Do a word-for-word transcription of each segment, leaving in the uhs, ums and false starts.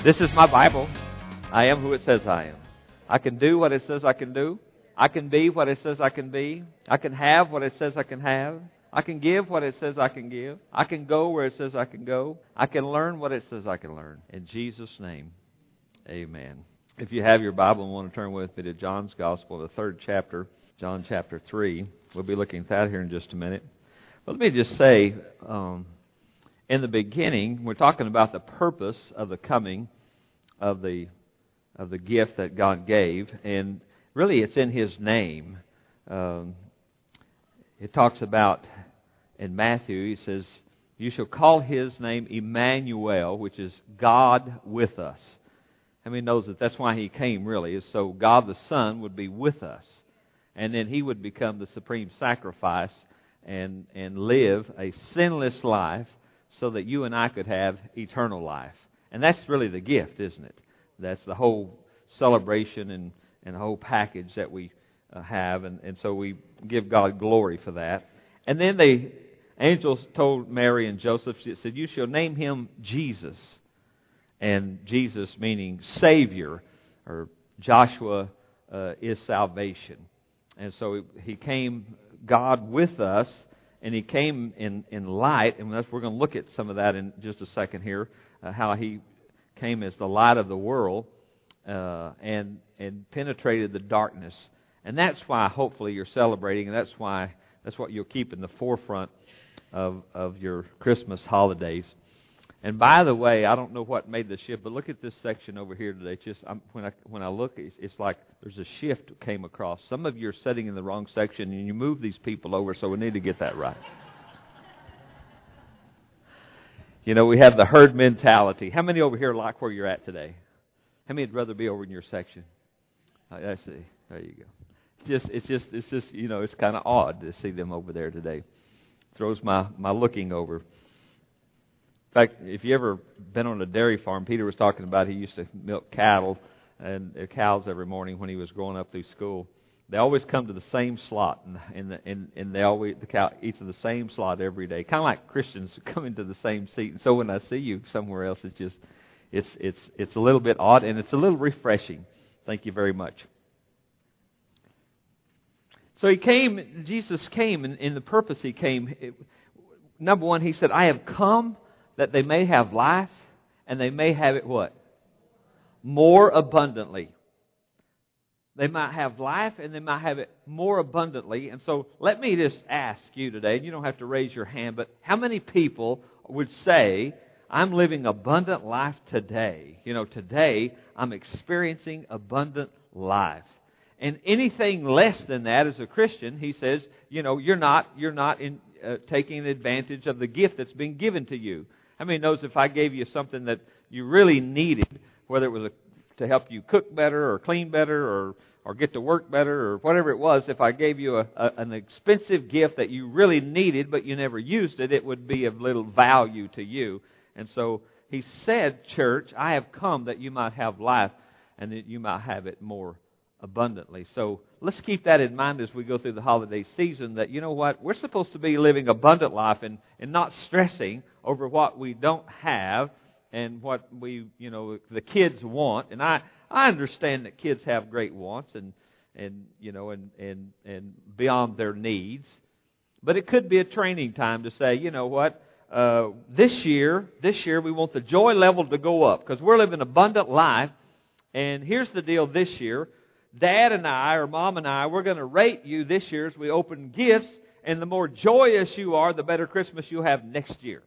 This is my Bible. I am who it says I am. I can do what it says I can do. I can be what it says I can be. I can have what it says I can have. I can give what it says I can give. I can go where it says I can go. I can learn what it says I can learn. In Jesus' name, amen. If you have your Bible and want to turn with me to John's Gospel, the third chapter, John chapter three. We'll be looking at that here in just a minute. But let me just say, um, in the beginning, we're talking about the purpose of the coming of the of the gift that God gave, and really it's in His name. Um, it talks about in Matthew, he says, "You shall call His name Emmanuel," which is God with us. How many knows that that's why He came, really, is so God the Son would be with us. And then He would become the supreme sacrifice and, and live a sinless life so that you and I could have eternal life. And that's really the gift, isn't it? That's the whole celebration and, and the whole package that we uh, have. And, and so we give God glory for that. And then the angels told Mary and Joseph, she said, "You shall name Him Jesus." And Jesus meaning Savior, or Joshua uh, is salvation. And so He came, God with us, and He came in, in light. And that's, we're going to look at some of that in just a second here, uh, how He came as the light of the world uh, and and penetrated the darkness. And that's why hopefully you're celebrating, and that's why that's what you'll keep in the forefront of, of your Christmas holidays. And by the way, I don't know what made the shift, but look at this section over here today. It's just I'm, when I when I look, it's, it's like there's a shift came across. Some of you are sitting in the wrong section, and you move these people over, so we need to get that right. You know, we have the herd mentality. How many over here like where you're at today? How many would rather be over in your section? I see. There you go. It's just, it's just, it's just, you know, it's kind of odd to see them over there today. Throws my, my looking over. In fact, if you ever been on a dairy farm, Peter was talking about he used to milk cattle and uh, cows every morning when he was growing up through school. They always come to the same slot, and and, the, and, and they always the cow eats in the same slot every day. Kind of like Christians coming to the same seat. And so when I see you somewhere else, it's just it's it's it's a little bit odd, and it's a little refreshing. Thank you very much. So He came. Jesus came, and in the purpose He came. It, number one, He said, "I have come that they may have life, and they may have it what? More abundantly." They might have life, and they might have it more abundantly. And so let me just ask you today, and you don't have to raise your hand, but how many people would say, "I'm living abundant life today"? You know, today I'm experiencing abundant life. And anything less than that as a Christian, he says, you know, you're not you're not in, uh, taking advantage of the gift that's been given to you. How many knows if I gave you something that you really needed, whether it was a to help you cook better or clean better or, or get to work better or whatever it was, if I gave you a, a, an expensive gift that you really needed but you never used it, it would be of little value to you. And so He said, "Church, I have come that you might have life and that you might have it more abundantly." So let's keep that in mind as we go through the holiday season, that, you know what, we're supposed to be living abundant life and, and not stressing over what we don't have and what we, you know, the kids want. And I, I understand that kids have great wants and, and you know, and, and, and beyond their needs. But it could be a training time to say, you know what, uh, this year, this year we want the joy level to go up because we're living an abundant life. And here's the deal this year. Dad and I, or Mom and I, we're going to rate you this year as we open gifts. And the more joyous you are, the better Christmas you'll have next year.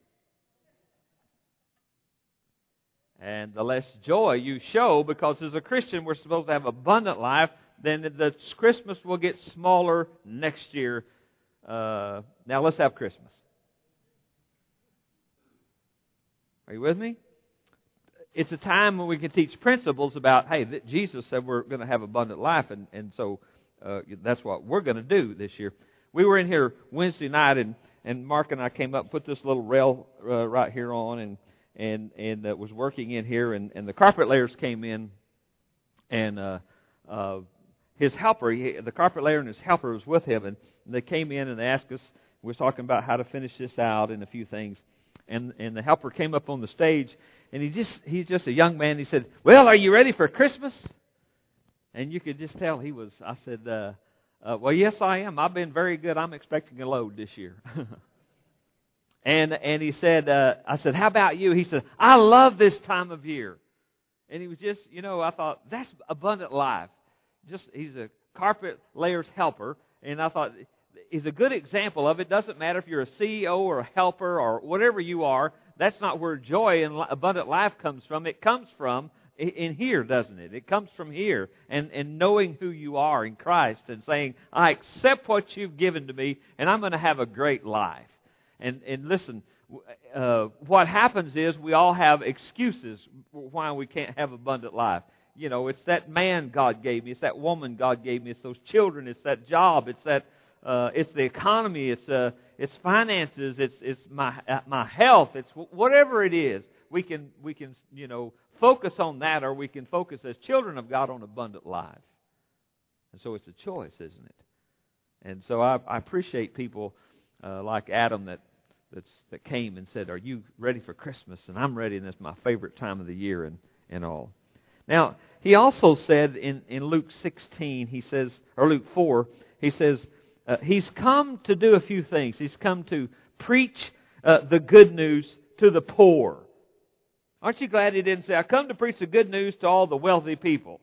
And the less joy you show, because as a Christian we're supposed to have abundant life, then the Christmas will get smaller next year. Uh, now let's have Christmas. Are you with me? It's a time when we can teach principles about, hey, that Jesus said we're going to have abundant life, and, and so uh, that's what we're going to do this year. We were in here Wednesday night, and, and Mark and I came up and put this little rail uh, right here on, and and and uh, was working in here, and, and the carpet layers came in, and uh, uh, his helper, he, the carpet layer and his helper was with him, and they came in and they asked us, we were talking about how to finish this out and a few things, and and the helper came up on the stage, and he just he's just a young man. He said, "Well, are you ready for Christmas?" And you could just tell he was. I said, uh, uh, "Well, yes, I am. I've been very good. I'm expecting a load this year." and and he said, uh, "I said, how about you?" He said, "I love this time of year." And he was just, you know, I thought that's abundant life. Just he's a carpet layer's helper, and I thought he's a good example of it. Doesn't matter if you're a C E O or a helper or whatever you are. That's not where joy and abundant life comes from. It comes from in here, doesn't it? It comes from here, and, and knowing who you are in Christ and saying, I accept what you've given to me, and I'm going to have a great life. And and listen, uh, what happens is we all have excuses why we can't have abundant life. You know, it's that man God gave me, it's that woman God gave me, it's those children, it's that job, it's that uh, it's the economy, it's uh, it's finances, it's it's my uh, my health, it's whatever it is. We can we can you know focus on that, or we can focus as children of God on abundant life. And so it's a choice, isn't it? And so I, I appreciate people uh, like Adam that that's, that came and said, "Are you ready for Christmas?" And I'm ready, and it's my favorite time of the year, and and all. Now, he also said in, in Luke sixteen, he says, or Luke four, he says, uh, he's come to do a few things. He's come to preach uh, the good news to the poor. Aren't you glad he didn't say, I come to preach the good news to all the wealthy people?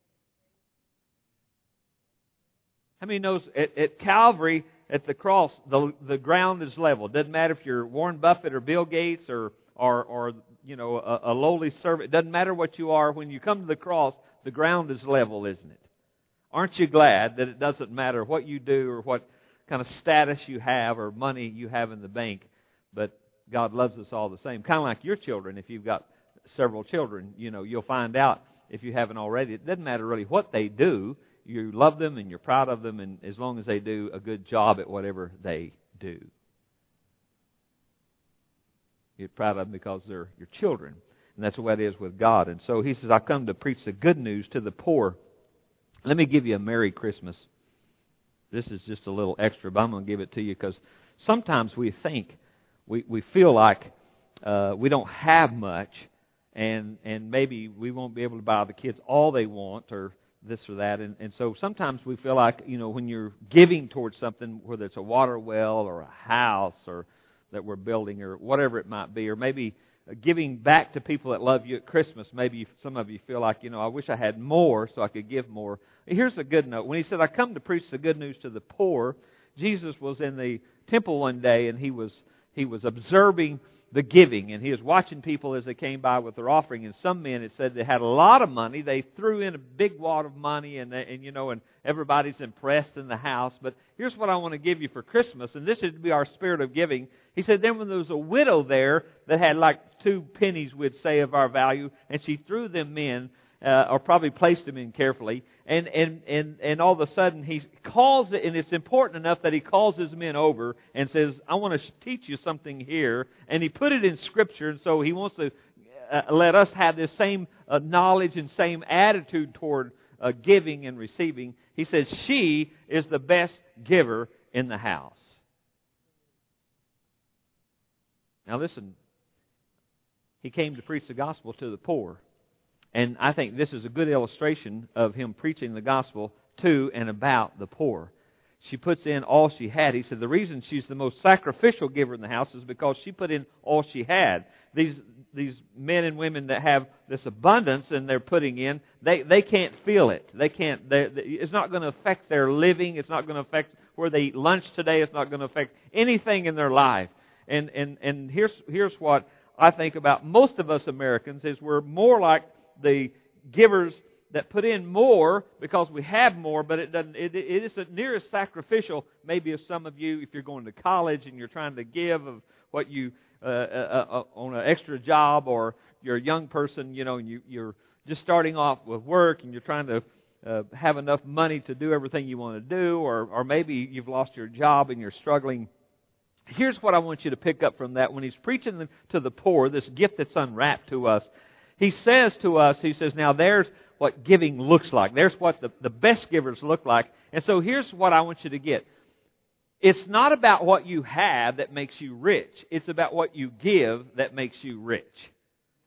How many knows at, at Calvary, at the cross, the the ground is level. It doesn't matter if you're Warren Buffett or Bill Gates or or, or you know, a, a lowly servant. It doesn't matter what you are. When you come to the cross, the ground is level, isn't it? Aren't you glad that it doesn't matter what you do or what kind of status you have or money you have in the bank, but God loves us all the same. Kind of like your children. If you've got several children, you know, you'll find out if you haven't already. It doesn't matter really what they do. You love them and you're proud of them, and as long as they do a good job at whatever they do. You're proud of them because they're your children. And that's the way it is with God. And so he says, I come to preach the good news to the poor. Let me give you a Merry Christmas. This is just a little extra, but I'm going to give it to you because sometimes we think, we, we feel like uh, we don't have much, and and maybe we won't be able to buy the kids all they want or this or that. And, and so sometimes we feel like, you know, when you're giving towards something, whether it's a water well or a house or that we're building or whatever it might be, or maybe giving back to people that love you at Christmas. Maybe some of you feel like, you know, I wish I had more so I could give more. Here's a good note. When he said, I come to preach the good news to the poor, Jesus was in the temple one day and he was he was observing the giving, and he was watching people as they came by with their offering. And some men, it said, they had a lot of money. They threw in a big wad of money, and, they, and you know, and everybody's impressed in the house. But here's what I want to give you for Christmas, and this should be our spirit of giving. He said, then when there was a widow there that had like two pennies, we'd say, of our value, and she threw them in, uh, or probably placed them in carefully, and, and, and, and all of a sudden he calls it, and it's important enough that he calls his men over and says, I want to teach you something here. And he put it in Scripture, and so he wants to uh, let us have this same uh, knowledge and same attitude toward uh, giving and receiving. He says, she is the best giver in the house. Now listen, he came to preach the gospel to the poor. And I think this is a good illustration of him preaching the gospel to and about the poor. She puts in all she had. He said the reason she's the most sacrificial giver in the house is because she put in all she had. These these men and women that have this abundance and they're putting in, they, they can't feel it. They can't. They, it's not going to affect their living. It's not going to affect where they eat lunch today. It's not going to affect anything in their life. And and and here's here's what I think about most of us Americans is we're more like the givers that put in more because we have more, but it doesn't. It, it isn't near as sacrificial. Maybe as some of you, if you're going to college and you're trying to give of what you uh, uh, uh, on an extra job, or you're a young person, you know, and you, you're just starting off with work and you're trying to uh, have enough money to do everything you want to do, or or maybe you've lost your job and you're struggling. Here's what I want you to pick up from that. When he's preaching to the poor, this gift that's unwrapped to us, he says to us, he says, now there's what giving looks like. There's what the, the best givers look like. And so here's what I want you to get. It's not about what you have that makes you rich. It's about what you give that makes you rich.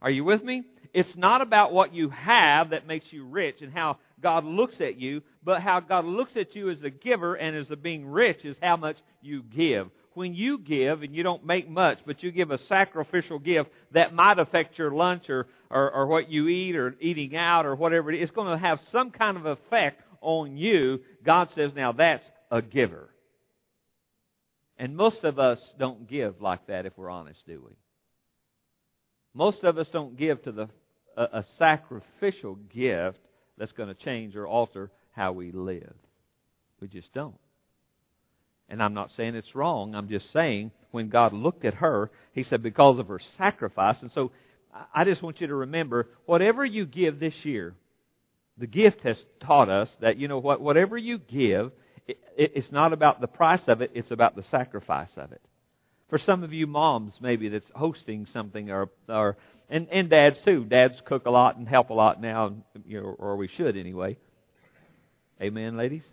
Are you with me? It's not about what you have that makes you rich and how God looks at you, but how God looks at you as a giver and as a being rich is how much you give. When you give and you don't make much, but you give a sacrificial gift that might affect your lunch or, or, or what you eat or eating out or whatever it is, it's going to have some kind of effect on you. God says, now that's a giver. And most of us don't give like that, if we're honest, do we? Most of us don't give to the a, a sacrificial gift that's going to change or alter how we live. We just don't. And I'm not saying it's wrong. I'm just saying when God looked at her, He said because of her sacrifice. And so I just want you to remember, whatever you give this year, the gift has taught us that, you know what, whatever you give, it, it's not about the price of it, it's about the sacrifice of it. For some of you moms maybe that's hosting something, or or and, and dads too. Dads cook a lot and help a lot now, you know, or we should anyway. Amen, ladies?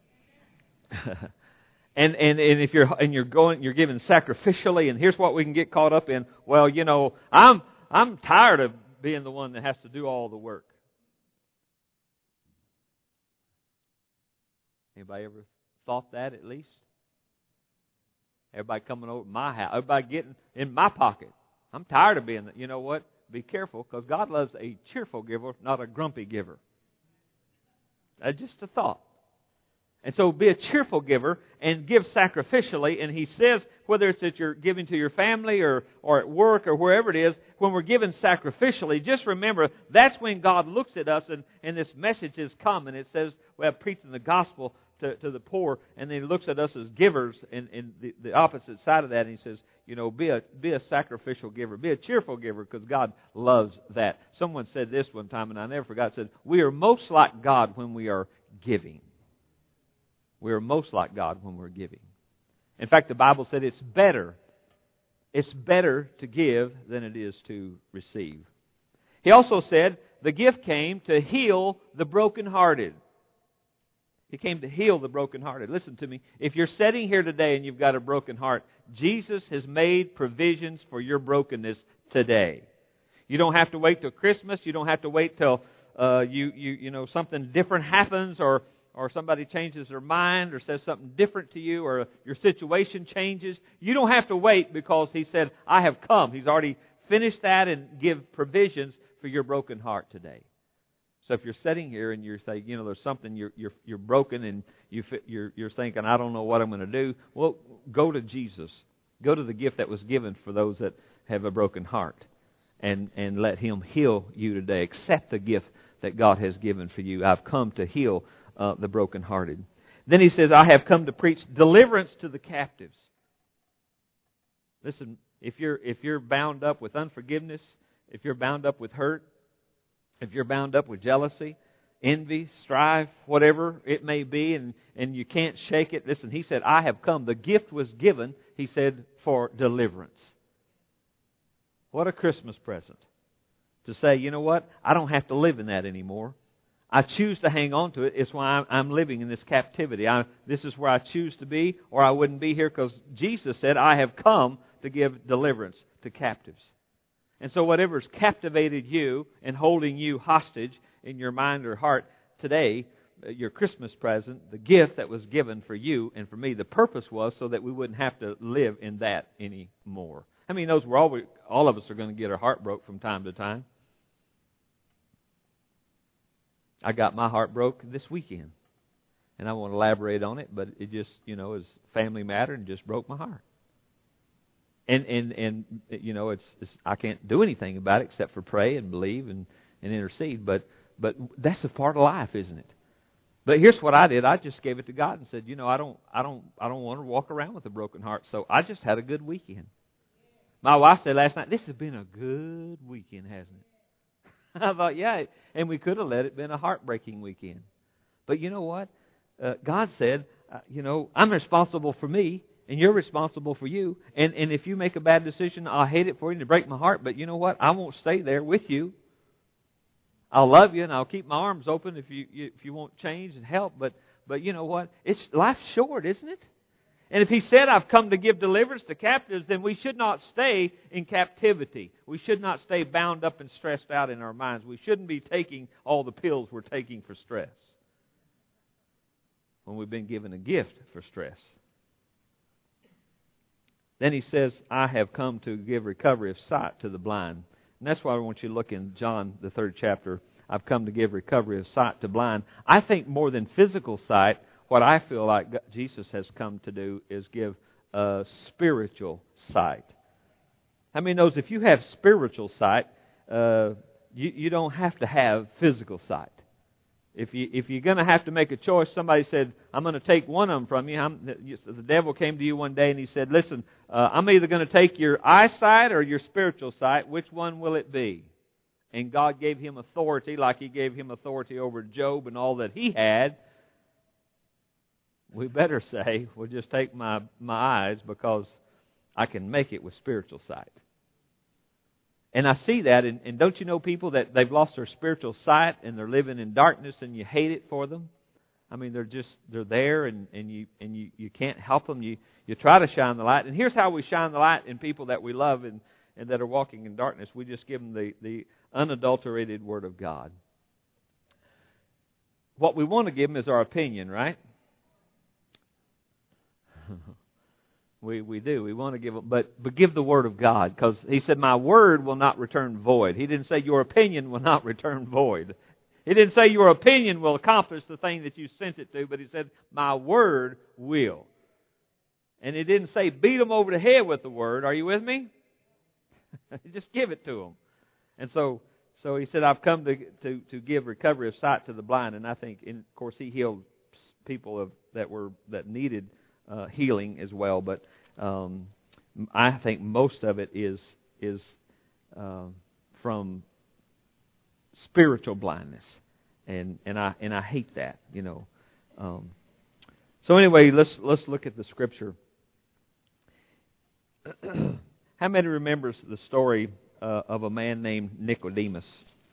And, and and if you're and you're going you're giving sacrificially, and here's what we can get caught up in. Well, you know, I'm I'm tired of being the one that has to do all the work. Anybody ever thought that at least? Everybody coming over to my house, everybody getting in my pocket. I'm tired of being that. You know what? Be careful, because God loves a cheerful giver, not a grumpy giver. That's just a thought. And so be a cheerful giver and give sacrificially. And He says, whether it's that you're giving to your family or, or at work or wherever it is, when we're giving sacrificially, just remember that's when God looks at us and, and this message has come. And it says, we have preaching the gospel to, to the poor. And then He looks at us as givers in, in the, the opposite side of that. And He says, you know, be a, be a sacrificial giver. Be a cheerful giver, because God loves that. Someone said this one time, and I never forgot, said, we are most like God when we are giving. We are most like God when we're giving. In fact, the Bible said it's better. It's better to give than it is to receive. He also said the gift came to heal the brokenhearted. He came to heal the brokenhearted. Listen to me. If you're sitting here today and you've got a broken heart, Jesus has made provisions for your brokenness today. You don't have to wait till Christmas. You don't have to wait till uh, you you you know something different happens, or or somebody changes their mind or says something different to you, or your situation changes. You don't have to wait, because He said, I have come. He's already finished that and give provisions for your broken heart today. So if you're sitting here and you're saying, you know, there's something, you're you're, you're broken and you, you're, you're thinking, I don't know what I'm going to do. Well, go to Jesus. Go to the gift that was given for those that have a broken heart, and, and let Him heal you today. Accept the gift that God has given for you. I've come to heal Uh, the brokenhearted. Then He says, I have come to preach deliverance to the captives. Listen, if you're if you're bound up with unforgiveness, if you're bound up with hurt, if you're bound up with jealousy, envy, strife, whatever it may be, and, and you can't shake it, listen, He said, I have come. The gift was given, He said, for deliverance. What a Christmas present. To say, you know what, I don't have to live in that anymore. I choose to hang on to it. It's why I'm, I'm living in this captivity. I, this is where I choose to be, or I wouldn't be here, because Jesus said, I have come to give deliverance to captives. And so whatever's captivated you and holding you hostage in your mind or heart today, your Christmas present, the gift that was given for you and for me, the purpose was so that we wouldn't have to live in that anymore. How many knows we're always, all of us are going to get our heart broke from time to time? I got my heart broke this weekend. And I won't elaborate on it, but it just, you know, is family matter and just broke my heart. And, and, and you know, it's, it's I can't do anything about it except for pray and believe and, and intercede. But, but that's a part of life, isn't it? But here's what I did. I just gave it to God and said, you know, I don't, I don't, I don't want to walk around with a broken heart. So I just had a good weekend. My wife said last night, this has been a good weekend, hasn't it? I thought, yeah, and we could have let it been a heartbreaking weekend. But you know what? Uh, God said, uh, you know, I'm responsible for me, and you're responsible for you. And, and if you make a bad decision, I'll hate it for you and break my heart. But you know what? I won't stay there with you. I'll love you, and I'll keep my arms open if you, you if you want change and help. But but you know what? It's life's short, isn't it? And if He said, I've come to give deliverance to captives, then we should not stay in captivity. We should not stay bound up and stressed out in our minds. We shouldn't be taking all the pills we're taking for stress when we've been given a gift for stress. Then He says, I have come to give recovery of sight to the blind. And that's why I want you to look in John, the third chapter. I've come to give recovery of sight to blind. I think more than physical sight, what I feel like Jesus has come to do is give uh, spiritual sight. How many knows if you have spiritual sight, uh, you, you don't have to have physical sight. If you if you're going to have to make a choice, somebody said, "I'm going to take one of them from you." I'm, the devil came to you one day and he said, "Listen, uh, I'm either going to take your eyesight or your spiritual sight. Which one will it be?" And God gave him authority, like He gave him authority over Job and all that he had. We better say, "Well, just take my my eyes because I can make it with spiritual sight." And I see that, and, and don't you know people that they've lost their spiritual sight and they're living in darkness and you hate it for them? I mean, they're just, they're there and, and you and you, you can't help them. You you try to shine the light. And here's how we shine the light in people that we love and, and that are walking in darkness. We just give them the, the unadulterated Word of God. What we want to give them is our opinion, right? We we do. We want to give, but but give the Word of God, because He said, "My word will not return void." He didn't say your opinion will not return void. He didn't say your opinion will accomplish the thing that you sent it to, but He said, "My word will." And He didn't say beat them over the head with the Word. Are you with me? Just give it to them. And so so He said, "I've come to to to give recovery of sight to the blind." And I think, and of course, He healed people of, that were that needed Uh, healing as well, but um, I think most of it is is uh, from spiritual blindness, and and I and I hate that, you know. Um, so anyway, let's let's look at the scripture. How many remembers the story uh, of a man named Nicodemus?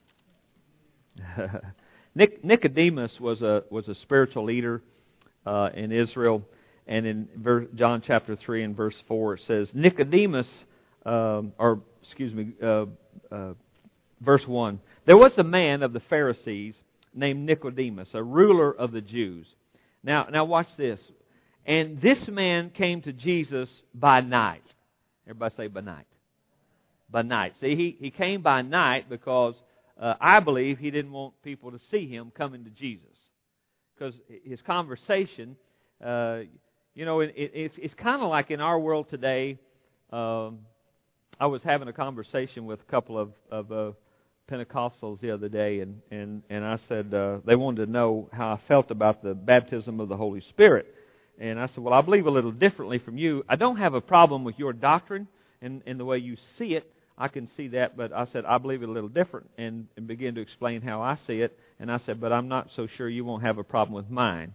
Nic- Nicodemus was a was a spiritual leader uh, in Israel. And in John chapter three and verse four, it says, Nicodemus, um, or excuse me, uh, uh, verse one, there was a man of the Pharisees named Nicodemus, a ruler of the Jews. Now, now watch this. And this man came to Jesus by night. Everybody say by night. By night. See, he, he came by night because uh, I believe he didn't want people to see him coming to Jesus. Because his conversation... Uh, You know, it, it, it's it's kind of like in our world today. Um, I was having a conversation with a couple of, of uh, Pentecostals the other day, and, and, and I said uh, they wanted to know how I felt about the baptism of the Holy Spirit. And I said, well, I believe a little differently from you. I don't have a problem with your doctrine and, and the way you see it. I can see that, but I said, I believe it a little different, and, and began to explain how I see it. And I said, but I'm not so sure you won't have a problem with mine.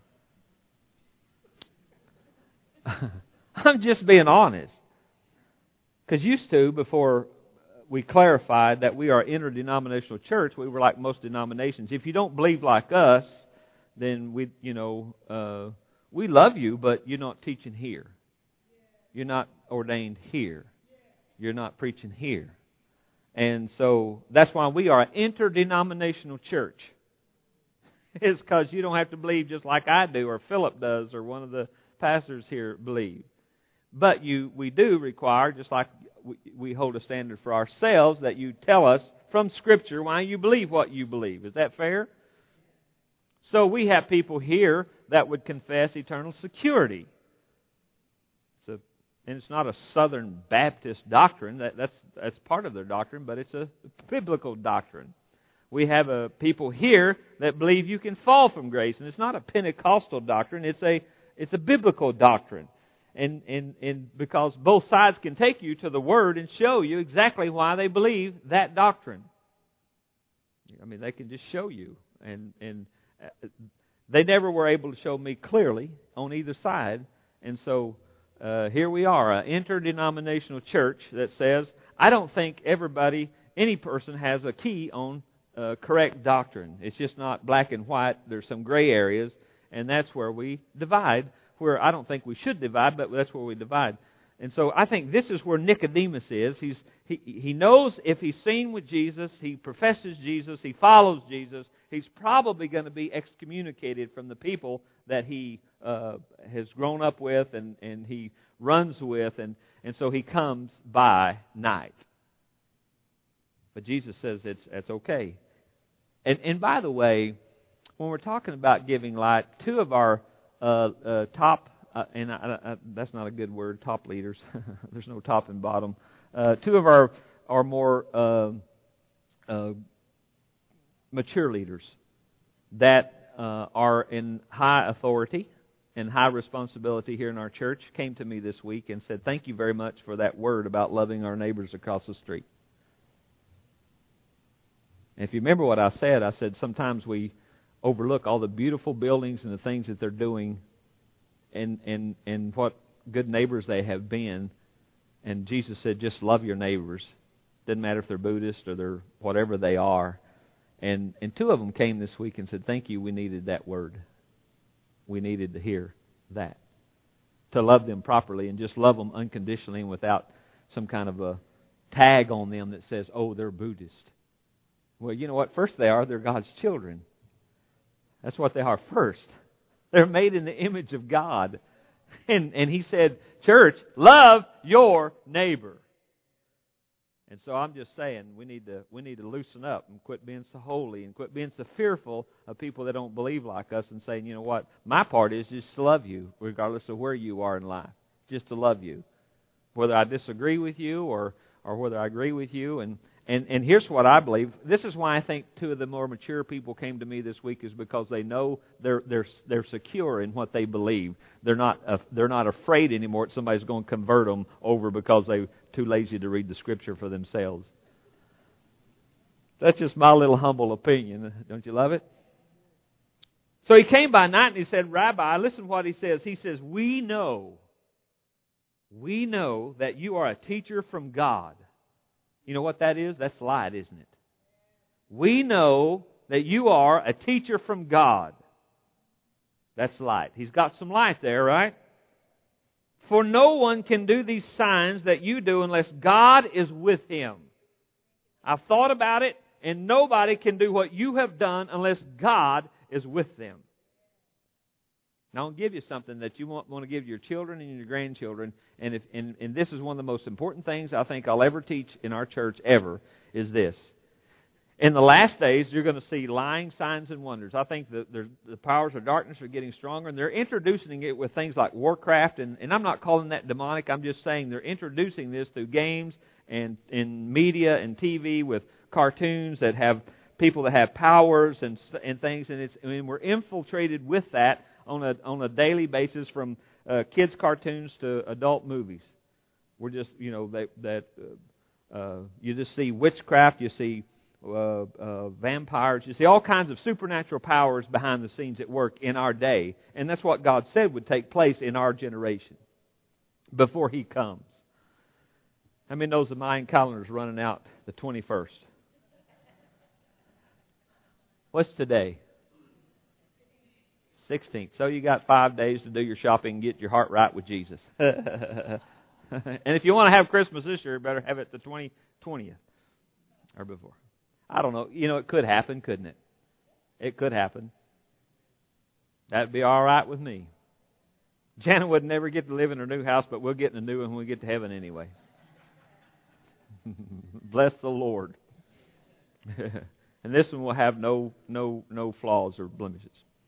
I'm just being honest. Because used to, before we clarified that we are an interdenominational church, we were like most denominations. If you don't believe like us, then we, you know, uh, we love you, but you're not teaching here. You're not ordained here. You're not preaching here. And so that's why we are an interdenominational church. It's because you don't have to believe just like I do, or Philip does, or one of the pastors here believe. But you, we do require, just like we, we hold a standard for ourselves, that you tell us from Scripture why you believe what you believe. Is that fair? So we have people here that would confess eternal security. It's a, and it's not a Southern Baptist doctrine. That, that's that's part of their doctrine, but it's a biblical doctrine. We have a people here that believe you can fall from grace, and it's not a Pentecostal doctrine. It's a It's a biblical doctrine. And, and, and because both sides can take you to the Word and show you exactly why they believe that doctrine. I mean, they can just show you. And, and they never were able to show me clearly on either side. And so uh, here we are, an interdenominational church that says, I don't think everybody, any person has a key on uh, correct doctrine. It's just not black and white. There's some gray areas. And that's where we divide where I don't think we should divide, but that's where we divide. And so I think this is where Nicodemus is. He's, he, he knows if he's seen with Jesus, he professes Jesus, he follows Jesus, he's probably going to be excommunicated from the people that he uh, has grown up with and, and he runs with. And, and so he comes by night. But Jesus says it's, it's okay. And, and by the way, when we're talking about giving light, two of our uh, uh, top Uh, and I, I, that's not a good word, top leaders. There's no top and bottom. Uh, two of our, our more uh, uh, mature leaders that uh, are in high authority and high responsibility here in our church came to me this week and said, thank you very much for that word about loving our neighbors across the street. And if you remember what I said, I said sometimes we overlook all the beautiful buildings and the things that they're doing And, and and what good neighbors they have been. And Jesus said, just love your neighbors. Doesn't matter if they're Buddhist or they're whatever they are. And and two of them came this week and said, thank you, we needed that word. We needed to hear that. To love them properly and just love them unconditionally and without some kind of a tag on them that says, oh, they're Buddhist. Well, you know what? First they are, they're God's children. That's what they are first. They're made in the image of God. And and He said, church, love your neighbor. And so I'm just saying we need to we need to loosen up and quit being so holy and quit being so fearful of people that don't believe like us and saying, you know what, my part is just to love you regardless of where you are in life. Just to love you. Whether I disagree with you or, or whether I agree with you. And And and here's what I believe. This is why I think two of the more mature people came to me this week, is because they know they're they're they're secure in what they believe. They're not uh, they're not afraid anymore that somebody's going to convert them over because they're too lazy to read the Scripture for themselves. That's just my little humble opinion. Don't you love it? So he came by night and he said, Rabbi, listen to what he says. He says, we know, we know that you are a teacher from God. You know what that is? That's light, isn't it? We know that you are a teacher from God. That's light. He's got some light there, right? For no one can do these signs that you do unless God is with him. I've thought about it, and nobody can do what you have done unless God is with them. Now, I'll give you something that you want, want to give your children and your grandchildren. And, if, and, and this is one of the most important things I think I'll ever teach in our church ever, is this. In the last days, you're going to see lying signs and wonders. I think the, the powers of darkness are getting stronger, and they're introducing it with things like Warcraft. And, and I'm not calling that demonic. I'm just saying they're introducing this through games and in media and T V with cartoons that have people that have powers and, and things. And, it's, I mean, we're infiltrated with that on a on a daily basis, from uh, kids' cartoons to adult movies. We're just, you know, that that uh, uh, you just see witchcraft, you see uh, uh, vampires, you see all kinds of supernatural powers behind the scenes at work in our day, and that's what God said would take place in our generation before He comes. How many knows the Mayan calendar's running out the twenty-first? What's today? sixteenth. So you got five days to do your shopping and get your heart right with Jesus. And if you want to have Christmas this year, you better have it the twentieth or before. I don't know. You know, it could happen, couldn't it? It could happen. That'd be all right with me. Janet would never get to live in her new house, but we'll get in a new one when we get to heaven anyway. Bless the Lord. And this one will have no no no flaws or blemishes.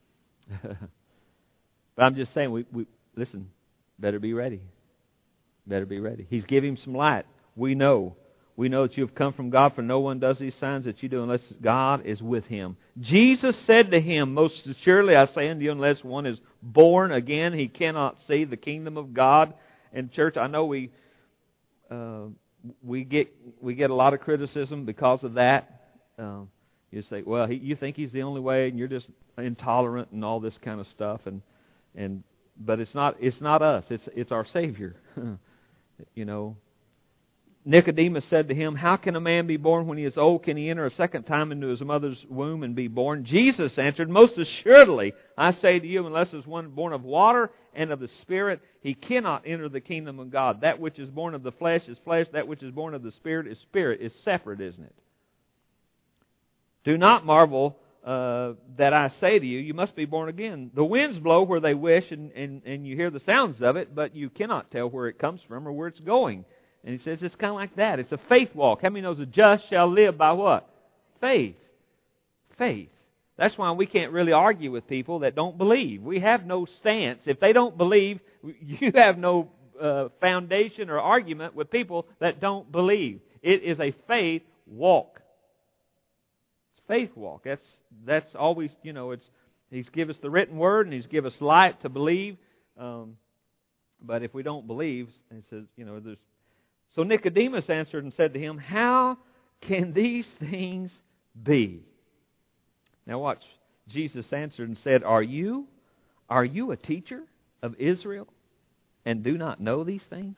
But I'm just saying, we, we listen, better be ready. Better be ready. He's giving him some light. We know. We know that you have come from God, for no one does these signs that you do unless God is with him. Jesus said to him, most surely I say unto you, unless one is born again, he cannot see the kingdom of God. And church, I know we uh, we get we get a lot of criticism because of that. Um, you say, well, he, you think he's the only way, and you're just intolerant and all this kind of stuff. And and but it's not it's not us. It's it's our Savior. You know. Nicodemus said to him, "How can a man be born when he is old? Can he enter a second time into his mother's womb and be born?" Jesus answered, "Most assuredly, I say to you, unless is one born of water and of the Spirit, he cannot enter the kingdom of God. That which is born of the flesh is flesh. That which is born of the Spirit is spirit." It's separate, isn't it? "Do not marvel uh, that I say to you, you must be born again. The winds blow where they wish, and, and, and you hear the sounds of it, but you cannot tell where it comes from or where it's going." And he says it's kind of like that. It's a faith walk. How many knows the just shall live by what? Faith. Faith. That's why we can't really argue with people that don't believe. We have no stance. If they don't believe, you have no uh, foundation or argument with people that don't believe. It is a faith walk. It's a faith walk. That's that's always, you know, it's He's given us the written word and He's given us light to believe. Um, but if we don't believe, it says, you know, there's So Nicodemus answered and said to him, "How can these things be?" Now watch. Jesus answered and said, Are you, are you a teacher of Israel and do not know these things?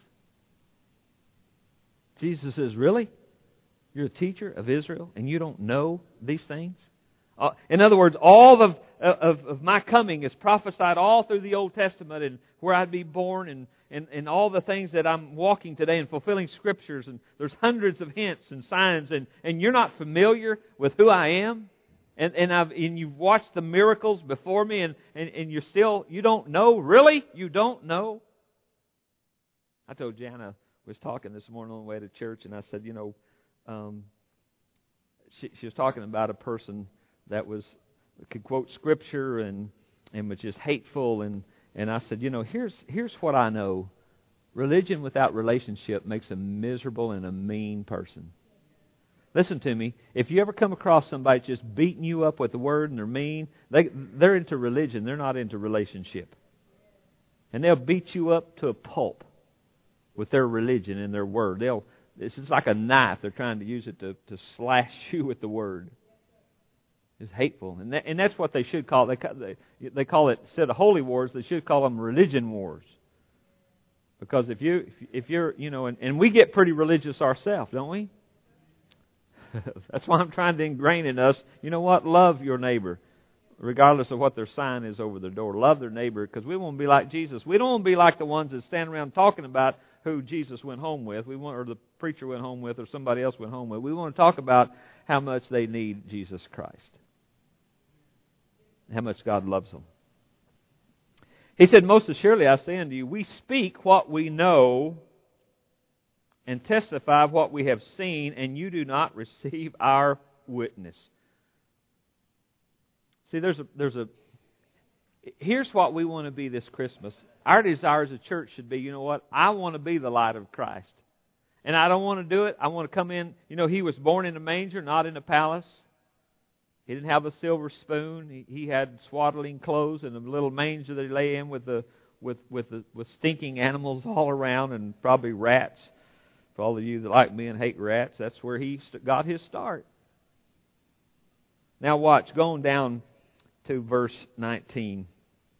Jesus says, really? You're a teacher of Israel and you don't know these things? Uh, in other words, all of, of, of my coming is prophesied all through the Old Testament, and where I'd be born, and, and, and all the things that I'm walking today and fulfilling Scriptures. And there's hundreds of hints and signs, and, and you're not familiar with who I am. And and, I've, and you've watched the miracles before me, and, and, and you're still, you don't know? Really? You don't know? I told Jana, was talking this morning on the way to church, and I said, you know, um, she, she was talking about a person that was could quote Scripture and and was just hateful, and, and I said, you know, here's here's what I know. Religion without relationship makes a miserable and a mean person. Listen to me. If you ever come across somebody just beating you up with the word and they're mean, they they're into religion. They're not into relationship. And they'll beat you up to a pulp with their religion and their word. They'll it's just like a knife. They're trying to use it to, to slash you with the word. It's hateful, and that, and that's what they should call it. They, they they call it, instead of holy wars, they should call them religion wars. Because if you if you're you know, and, and we get pretty religious ourselves, don't we? That's why I'm trying to ingrain in us. You know what? Love your neighbor, regardless of what their sign is over their door. Love their neighbor, because we want to be like Jesus. We don't want to be like the ones that stand around talking about who Jesus went home with. We want, or the preacher went home with, or somebody else went home with. We want to talk about how much they need Jesus Christ. How much God loves them. He said, "Most assuredly I say unto you, we speak what we know and testify of what we have seen, and you do not receive our witness." See, there's a there's a here's what we want to be this Christmas. Our desire as a church should be, you know what? I want to be the light of Christ. And I don't want to do it. I want to come in. You know, He was born in a manger, not in a palace. He didn't have a silver spoon. He, he had swaddling clothes and a little manger that He lay in with the with with the, with stinking animals all around, and probably rats. For all of you that like me and hate rats, that's where He got His start. Now watch, going down to verse nineteen.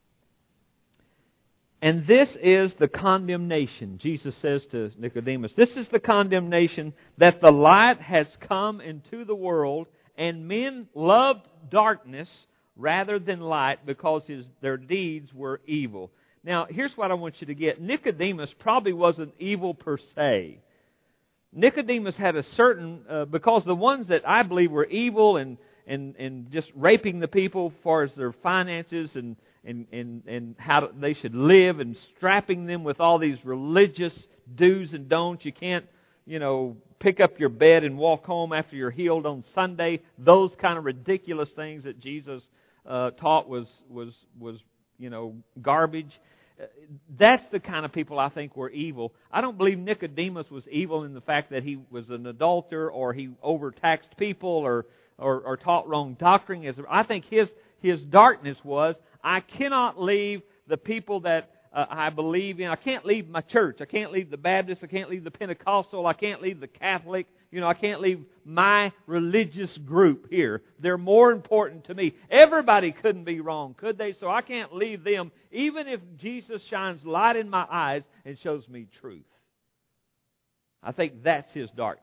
"And this is the condemnation," Jesus says to Nicodemus, "this is the condemnation, that the light has come into the world, and men loved darkness rather than light, because his, their deeds were evil." Now, here's what I want you to get. Nicodemus probably wasn't evil per se. Nicodemus had a certain, uh, because the ones that I believe were evil and, and, and just raping the people as far as their finances and, and, and, and how they should live, and strapping them with all these religious do's and don'ts. You can't, you know, pick up your bed and walk home after you're healed on Sunday. Those kind of ridiculous things that Jesus uh, taught was was was you know garbage. That's the kind of people I think were evil. I don't believe Nicodemus was evil in the fact that he was an adulterer, or he overtaxed people, or or, or taught wrong doctrine. I think his his darkness was, I cannot leave the people that Uh, I believe in. I can't leave my church. I can't leave the Baptist. I can't leave the Pentecostal. I can't leave the Catholic. You know, I can't leave my religious group here. They're more important to me. Everybody couldn't be wrong, could they? So I can't leave them, even if Jesus shines light in my eyes and shows me truth. I think that's his darkness.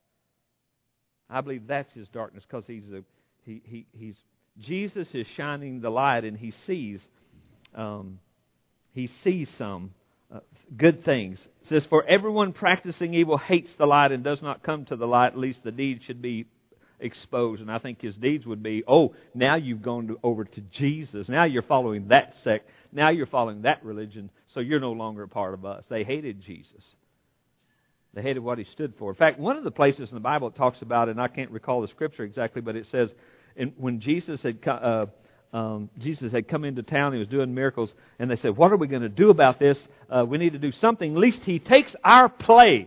I believe that's his darkness because he's a he he he's Jesus is shining the light, and he sees um, he sees some uh, good things. It says, "For everyone practicing evil hates the light and does not come to the light, lest the deed should be exposed." And I think his deeds would be, oh, now you've gone to, over to Jesus. Now you're following that sect. Now you're following that religion, so you're no longer a part of us. They hated Jesus. They hated what he stood for. In fact, one of the places in the Bible it talks about, and I can't recall the scripture exactly, but it says, in, when Jesus had uh, um, Jesus had come into town, he was doing miracles, and they said, "What are we going to do about this? Uh, we need to do something, lest he takes our place."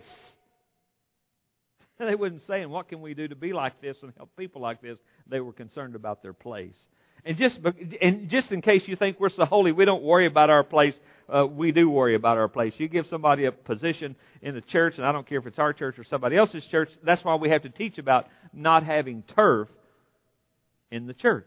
They weren't saying, "What can we do to be like this and help people like this?" They were concerned about their place. And just and just in case you think we're so holy, we don't worry about our place. Uh, we do worry about our place. You give somebody a position in the church, and I don't care if it's our church or somebody else's church. That's why we have to teach about not having turf in the church.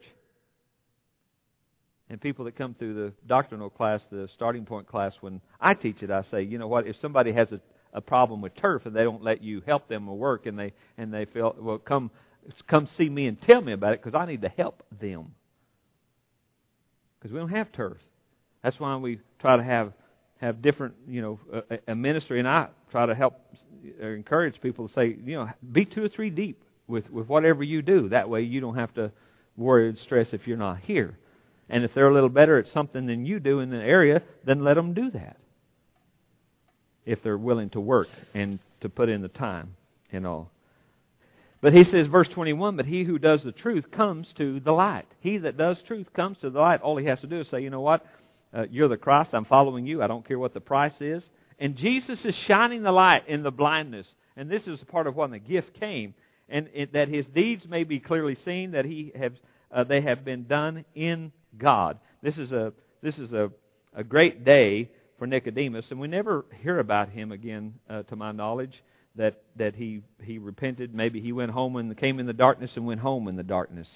And people that come through the doctrinal class, the starting point class, when I teach it, I say, you know what? If somebody has a, a problem with turf and they don't let you help them or work, and they and they feel, well, come come see me and tell me about it because I need to help them. Because we don't have turf. That's why we try to have have different, you know, a, a ministry, and I try to help or encourage people to say, you know, be two or three deep with, with whatever you do. That way you don't have to worry and stress if you're not here. And if they're a little better at something than you do in the area, then let them do that. If they're willing to work and to put in the time and all. But he says, verse twenty-one, "But he who does the truth comes to the light." He that does truth comes to the light. All he has to do is say, you know what? Uh, you're the Christ. I'm following you. I don't care what the price is. And Jesus is shining the light in the blindness. And this is part of when the gift came. And it, that his deeds may be clearly seen, that he have uh, they have been done in God. This is a this is a, a great day for Nicodemus. And we never hear about him again, uh, to my knowledge. That that he, he repented. Maybe he went home and came in the darkness and went home in the darkness.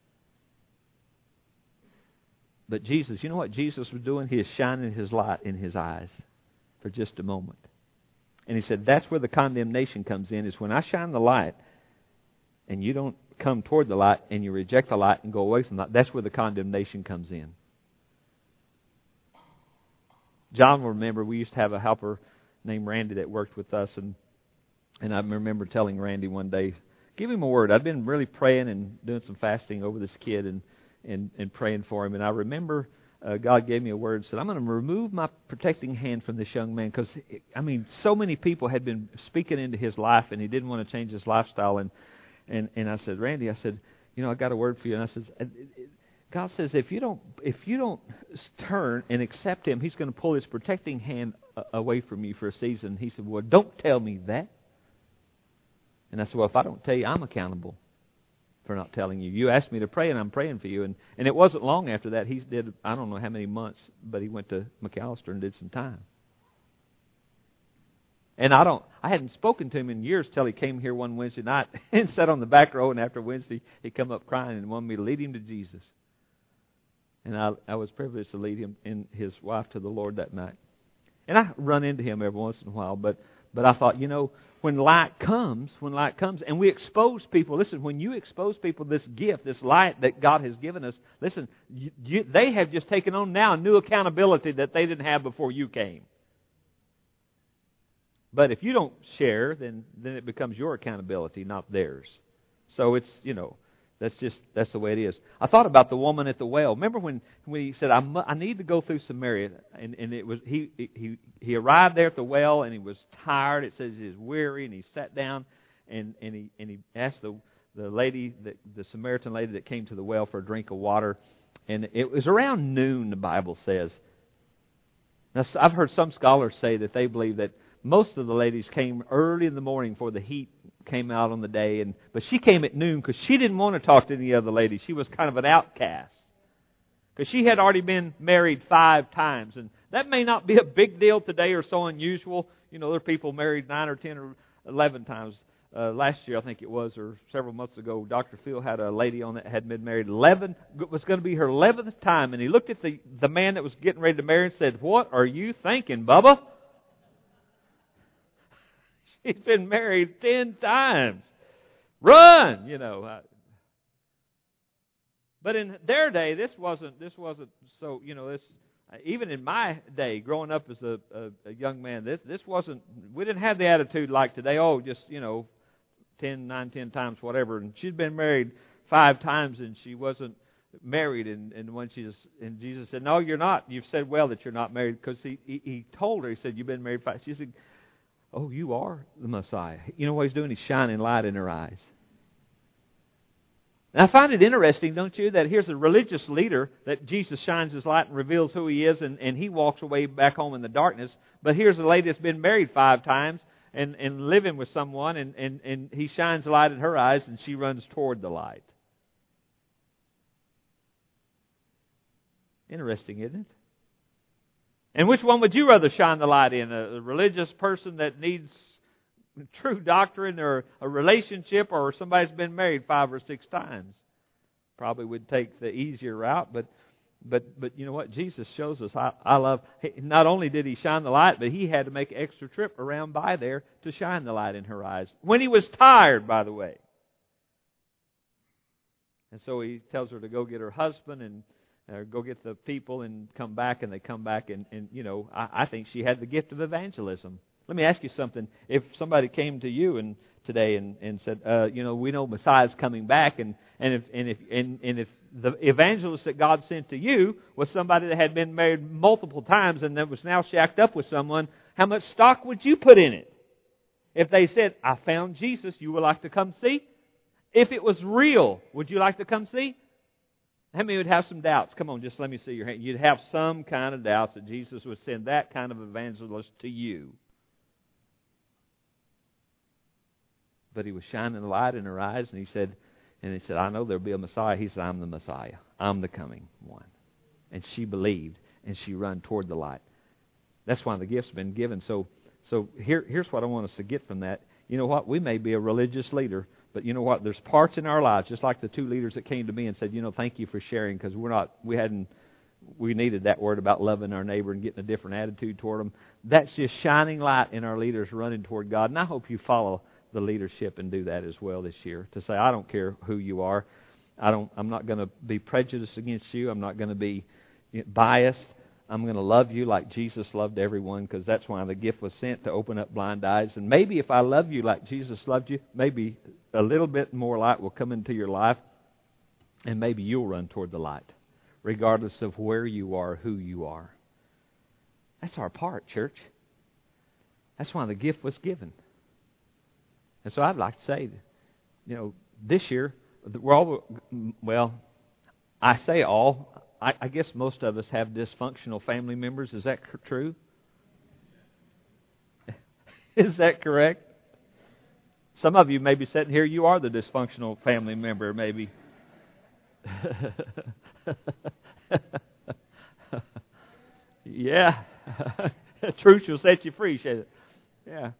But Jesus, you know what Jesus was doing? He is shining his light in his eyes for just a moment. And he said, that's where the condemnation comes in, is when I shine the light and you don't come toward the light and you reject the light and go away from the light. That's where the condemnation comes in. John will remember we used to have a helper named Randy that worked with us, and And I remember telling Randy one day, give him a word. I'd been really praying and doing some fasting over this kid and, and, and praying for him. And I remember uh, God gave me a word, said, I'm going to remove my protecting hand from this young man. Because, I mean, so many people had been speaking into his life, and he didn't want to change his lifestyle. And, and, and I said, Randy, I said, you know, I got a word for you. And I said, God says, if you don't if you don't turn and accept him, he's going to pull his protecting hand away from you for a season. He said, well, don't tell me that. And I said, well, if I don't tell you, I'm accountable for not telling you. You asked me to pray, and I'm praying for you. And, and it wasn't long after that. He did, I don't know how many months, but he went to McAllister and did some time. And I don't, I hadn't spoken to him in years till he came here one Wednesday night and sat on the back row. And after Wednesday, he come up crying and wanted me to lead him to Jesus. And I, I was privileged to lead him and his wife to the Lord that night. And I run into him every once in a while, but but I thought, you know, when light comes, when light comes, and we expose people, listen, when you expose people this gift, this light that God has given us, listen, you, you, they have just taken on now a new accountability that they didn't have before you came. But if you don't share, then then it becomes your accountability, not theirs. So it's, you know, that's just, that's the way it is. I thought about the woman at the well. Remember when, when he said, I, mu- I need to go through Samaria, and, and it was he, he he arrived there at the well, and he was tired. It says he was weary, and he sat down, and, and he and he asked the the lady, the, the Samaritan lady that came to the well for a drink of water, and it was around noon, the Bible says. Now, I've heard some scholars say that they believe that most of the ladies came early in the morning before the heat came out on the day, and but she came at noon because she didn't want to talk to any other ladies. She was kind of an outcast because she had already been married five times, and that may not be a big deal today or so unusual. You know, there are people married nine or ten or eleven times. Uh, last year, I think it was, or several months ago, Doctor Phil had a lady on that had been married eleven. It was going to be her eleventh time, and he looked at the the man that was getting ready to marry and said, "What are you thinking, Bubba?" She's been married ten times. Run, you know. But in their day, this wasn't. This wasn't so. You know, this even in my day, growing up as a, a, a young man, this this wasn't. We didn't have the attitude like today. Oh, just you know, ten, nine, ten times, whatever. And she'd been married five times, and she wasn't married. And, and when she just, and Jesus said, "No, you're not. You've said well that you're not married," because he, he he told her. He said, "You've been married five." She said, "Oh, you are the Messiah." You know what he's doing? He's shining light in her eyes. And I find it interesting, don't you, that here's a religious leader that Jesus shines His light and reveals who He is, and, and he walks away back home in the darkness. But here's a lady that's been married five times and, and living with someone, and, and, and He shines light in her eyes, and she runs toward the light. Interesting, isn't it? And which one would you rather shine the light in? A, a religious person that needs true doctrine, or a relationship, or somebody who's been married five or six times? Probably would take the easier route, but but but you know what? Jesus shows us. I, I love. Not only did He shine the light, but He had to make an extra trip around by there to shine the light in her eyes when He was tired, by the way. And so He tells her to go get her husband and uh, go get the people and come back, and they come back, and, and you know, I, I think she had the gift of evangelism. Let me ask you something. If somebody came to you and today and, and said, uh, you know, we know Messiah's coming back, and, and if and if and, and if the evangelist that God sent to you was somebody that had been married multiple times and that was now shacked up with someone, how much stock would you put in it? If they said, "I found Jesus, you would like to come see?" If it was real, would you like to come see? How many would have some doubts? Come on, just let me see your hand. You'd have some kind of doubts that Jesus would send that kind of evangelist to you. But He was shining the light in her eyes, and He said, and He said, "I know there'll be a Messiah." He said, "I'm the Messiah. I'm the coming one." And she believed, and she ran toward the light. That's why the gift's been given. So, so here, here's what I want us to get from that. You know what? We may be a religious leader, but you know what? There's parts in our lives, just like the two leaders that came to me and said, "You know, thank you for sharing," because we're not, we hadn't, we needed that word about loving our neighbor and getting a different attitude toward them. That's just shining light in our leaders running toward God. And I hope you follow the leadership and do that as well this year, to say, "I don't care who you are. I don't. I'm not going to be prejudiced against you. I'm not going to be biased. I'm going to love you like Jesus loved everyone," because that's why the gift was sent, to open up blind eyes. And maybe if I love you like Jesus loved you, maybe a little bit more light will come into your life, and maybe you'll run toward the light, regardless of where you are, who you are. That's our part, church. That's why the gift was given. And so I'd like to say, you know, this year, we're all, well, I say all, I, I guess most of us have dysfunctional family members. Is that true? Is that correct? Some of you may be sitting here, you are the dysfunctional family member, maybe. Yeah. Truth will set you free, shall it? Yeah.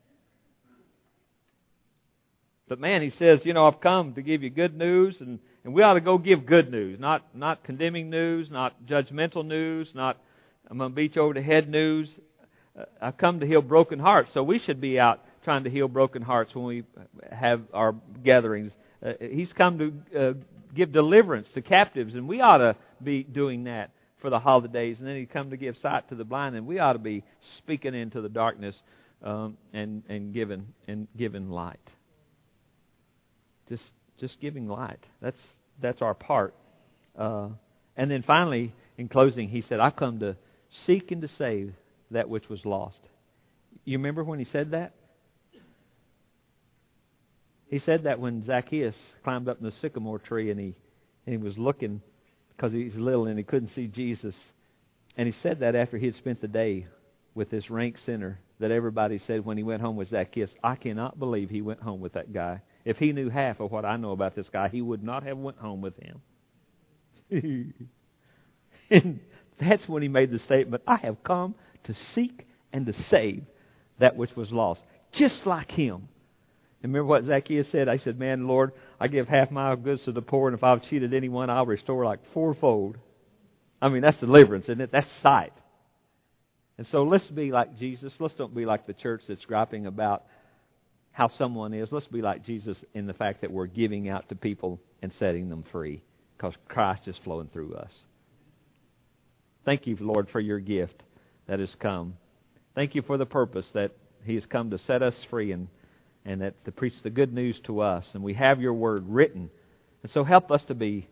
But man, He says, you know, I've come to give you good news, and, and we ought to go give good news, not not condemning news, not judgmental news, not I'm going to beat you over the head news. Uh, I've come to heal broken hearts, so we should be out trying to heal broken hearts when we have our gatherings. Uh, he's come to uh, give deliverance to captives, and we ought to be doing that for the holidays. And then He's come to give sight to the blind, and we ought to be speaking into the darkness um, and and giving and giving light. Just, just giving light. That's that's our part. Uh, and then finally, in closing, He said, "I've come to seek and to save that which was lost." You remember when He said that? He said that when Zacchaeus climbed up in the sycamore tree, and he and he was looking because he's little and he couldn't see Jesus. And he said that after he had spent the day with this rank sinner that everybody said when he went home with Zacchaeus, "I cannot believe he went home with that guy. If he knew half of what I know about this guy, he would not have went home with him." And that's when he made the statement, "I have come to seek and to save that which was lost." Just like him. And remember what Zacchaeus said? I said, "Man, Lord, I give half my goods to the poor, and if I've cheated anyone, I'll restore like fourfold." I mean, that's deliverance, isn't it? That's sight. And so let's be like Jesus. Let's don't be like the church that's griping about how someone is. Let's be like Jesus in the fact that we're giving out to people and setting them free because Christ is flowing through us. Thank you, Lord, for your gift that has come. Thank you for the purpose that He has come to set us free and, and that to preach the good news to us. And we have your word written. And so help us to be,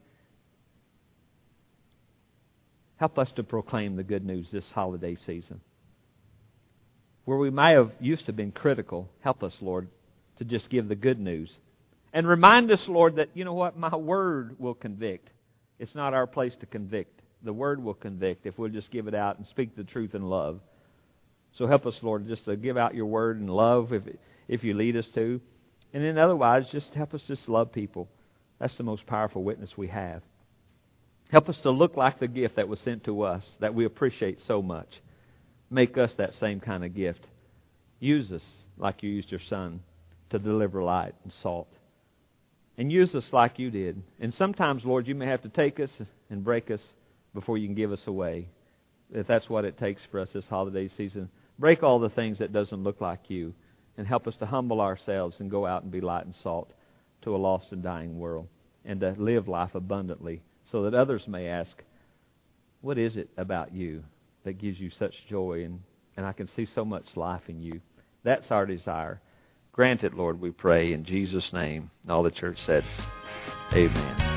help us to proclaim the good news this holiday season. Where we may have used to been critical, help us, Lord, to just give the good news. And remind us, Lord, that, you know what, my word will convict. It's not our place to convict. The word will convict if we'll just give it out and speak the truth in love. So help us, Lord, just to give out your word in love if if you lead us to. And then otherwise, just help us just love people. That's the most powerful witness we have. Help us to look like the gift that was sent to us that we appreciate so much. Make us that same kind of gift. Use us like you used your Son to deliver light and salt. And use us like you did. And sometimes, Lord, you may have to take us and break us before you can give us away. If that's what it takes for us this holiday season. Break all the things that doesn't look like you. And help us to humble ourselves and go out and be light and salt to a lost and dying world. And to live life abundantly so that others may ask, what is it about you that gives you such joy? And, and I can see so much life in you. That's our desire. Grant it, Lord, we pray in Jesus' name. And all the church said, amen.